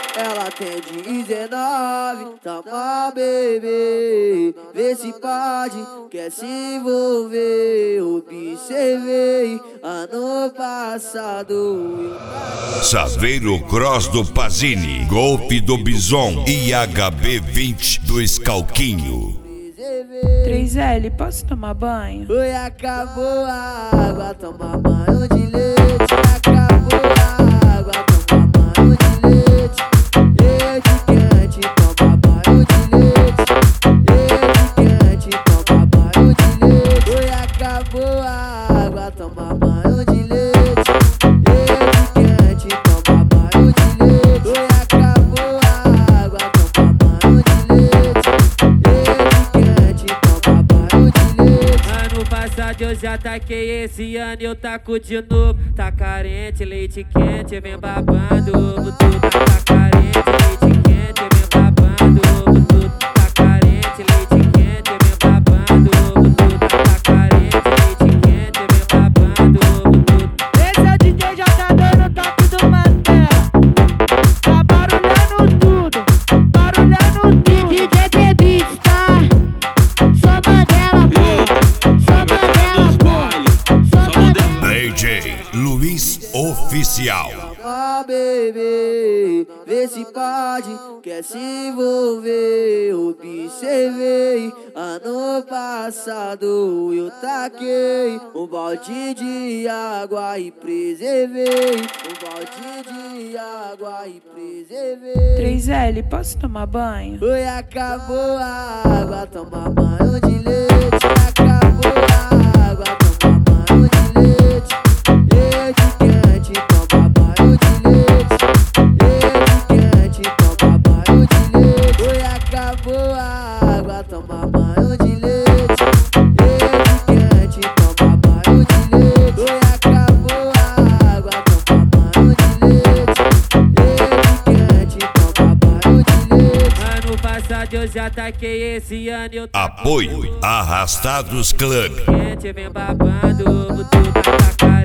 Ela tem 19, toma bebê, vê se pode, quer se envolver. Observei ano passado. Saveiro Cross do Pazini, golpe do Bison e HB20 do Escalquinho. 3L, posso tomar banho? Oi, acabou a água, toma banho de leite. Acabou a água, toma banho de leite. Leite quente, toma banho de leite. Leite quente, toma banho de leite. Oi, acabou a água, toma banho de leite. Leite quente, toma banho de leite. Oi, acabou a água, toma banho de leite. Leite quente, toma banho de leite. Ano passado eu já taquei, esse ano eu taco de novo. Tá carente, leite quente, vem babando. Ovo tudo tá carente, leite quente, vem babando. Ovo tudo tá carente, leite quente, vem babando. Ovo tudo tá carente, leite quente, vem babando. Ovo tudo. Esse é o DJ jogador no toque do Mandela. Tá barulhando tudo, barulhando tudo. DJ Beats, tá? Sou Mandela, pô. Sou Mandela, pô. Sou Mandela. DJ Luiz Oficial. Toma bebê, vê se pode, quer se envolver. Observei ano passado eu taquei um balde de água e preservei. Um balde de água e preservei. 3L, posso tomar banho? Oi, acabou a água, toma banho de leite. Acabou a água, toma banho de leite. Leite quente, toma banho de leite. Leite quente, toma banho de leite. Oi, acabou a água, toma banho de leite. Leite quente, toma banho de leite. Oi, acabou a água, toma banho de leite. Leite quente, toma banho de leite. Ano passado eu já taquei, esse ano eu taco Apoio Arrastados Club. quente, vem babando. Ovo tudo tá carente.